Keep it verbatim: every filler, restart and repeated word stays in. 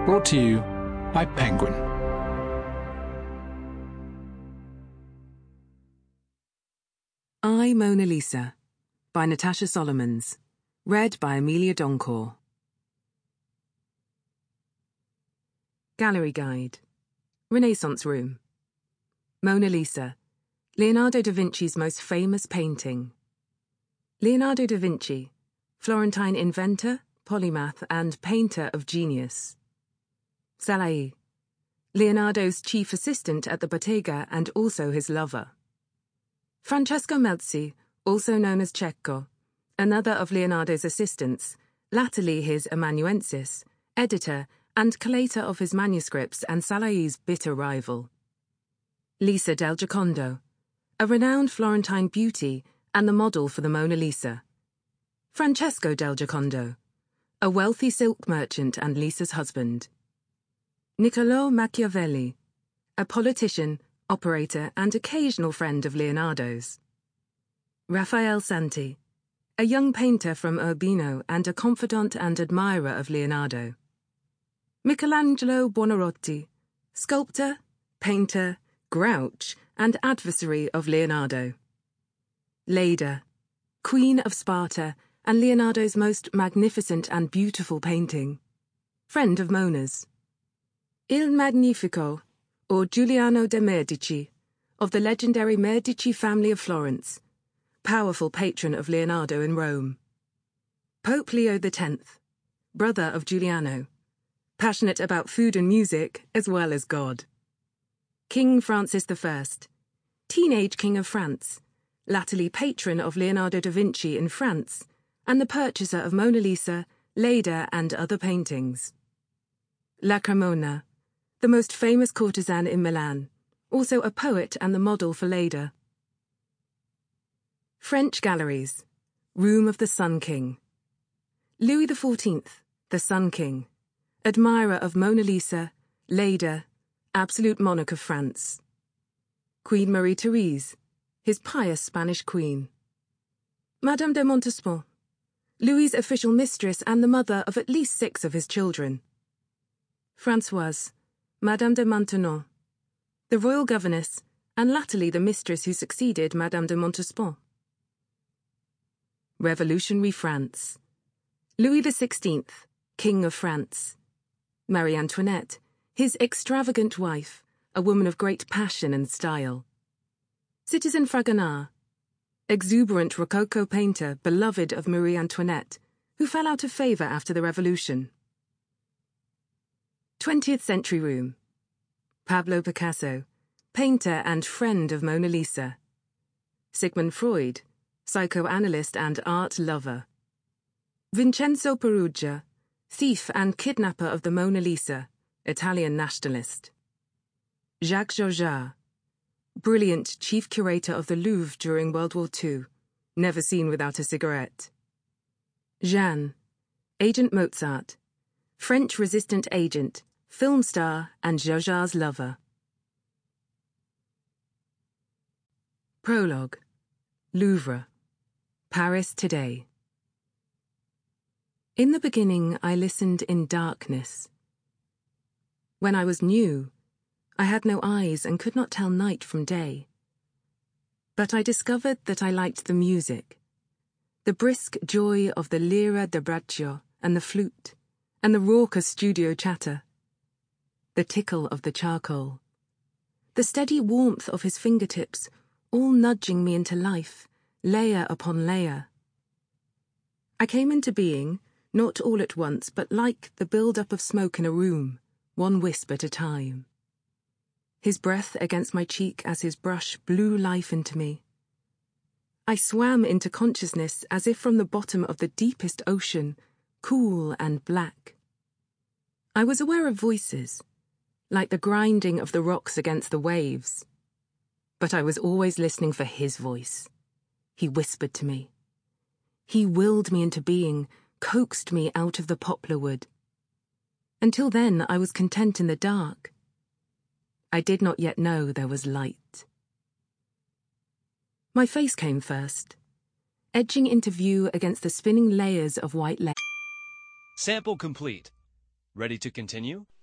Brought to you by Penguin. I, Mona Lisa, by Natasha Solomons. Read by Amelia Doncourt. Gallery Guide. Renaissance Room. Mona Lisa, Leonardo da Vinci's most famous painting. Leonardo da Vinci, Florentine inventor, polymath, and painter of genius. Salahi, Leonardo's chief assistant at the Bottega and also his lover. Francesco Melzi, also known as Cecco, another of Leonardo's assistants, latterly his amanuensis, editor, and collator of his manuscripts and Salahi's bitter rival. Lisa del Giocondo, a renowned Florentine beauty and the model for the Mona Lisa. Francesco del Giocondo, a wealthy silk merchant and Lisa's husband. Niccolò Machiavelli, a politician, operator, and occasional friend of Leonardo's. Raphael Santi, a young painter from Urbino and a confidant and admirer of Leonardo. Michelangelo Buonarroti, sculptor, painter, grouch, and adversary of Leonardo. Leda, Queen of Sparta and Leonardo's most magnificent and beautiful painting. Friend of Mona's. Il Magnifico, or Giuliano de' Medici, of the legendary Medici family of Florence, powerful patron of Leonardo in Rome. Pope Leo the tenth, brother of Giuliano, passionate about food and music as well as God. King Francis the First, teenage King of France, latterly patron of Leonardo da Vinci in France, and the purchaser of Mona Lisa, Leda, and other paintings. La Cremona, the most famous courtesan in Milan, also a poet and the model for Leda. French galleries. Room of the Sun King. Louis the fourteenth, the Sun King, admirer of Mona Lisa, Leda, absolute monarch of France. Queen Marie-Therese, his pious Spanish queen. Madame de Montespan, Louis's official mistress and the mother of at least six of his children. Françoise, Madame de Maintenon, the royal governess, and latterly the mistress who succeeded Madame de Montespan. Revolutionary France. Louis the sixteenth, King of France. Marie Antoinette, his extravagant wife, a woman of great passion and style. Citizen Fragonard, exuberant Rococo painter beloved of Marie Antoinette, who fell out of favour after the Revolution. twentieth Century Room. Pablo Picasso, painter and friend of Mona Lisa. Sigmund Freud, psychoanalyst and art lover. Vincenzo Peruggia, thief and kidnapper of the Mona Lisa, Italian nationalist. Jacques Georges, brilliant chief curator of the Louvre during World War Two, never seen without a cigarette. Jeanne, Agent Mozart, French resistant agent, film star, and Georges' lover. Prologue. Louvre. Paris today. In the beginning, I listened in darkness. When I was new, I had no eyes and could not tell night from day. But I discovered that I liked the music, the brisk joy of the lira da braccio and the flute, and the raucous studio chatter, the tickle of the charcoal, the steady warmth of his fingertips, all nudging me into life, layer upon layer. I came into being, not all at once, but like the build-up of smoke in a room, one wisp at a time. His breath against my cheek as his brush blew life into me. I swam into consciousness as if from the bottom of the deepest ocean, cool and black. I was aware of voices, like the grinding of the rocks against the waves. But I was always listening for his voice. He whispered to me. He willed me into being, coaxed me out of the poplar wood. Until then, I was content in the dark. I did not yet know there was light. My face came first, edging into view against the spinning layers of white lace. Sample complete. Ready to continue?